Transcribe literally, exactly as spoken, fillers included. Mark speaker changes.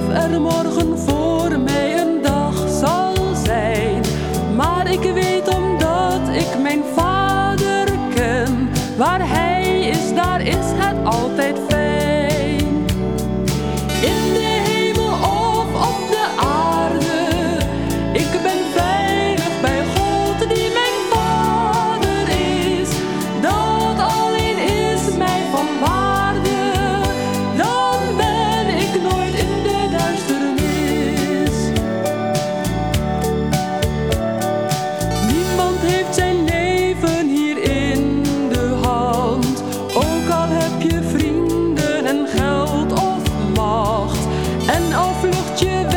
Speaker 1: er morgen voor mij een dag zal zijn. Maar ik weet omdat ik mijn Vader ken, waar Hij is, daar is het altijd fijn. In de hemel of op de aarde, ik ben veilig bij God die mijn Vader is. Dat alleen is mij van waarde, dan ben ik nooit in de duisternis. Niemand heeft zijn leven hier in de hand, ook al heb je vrienden en geld of macht. En al vlucht je weg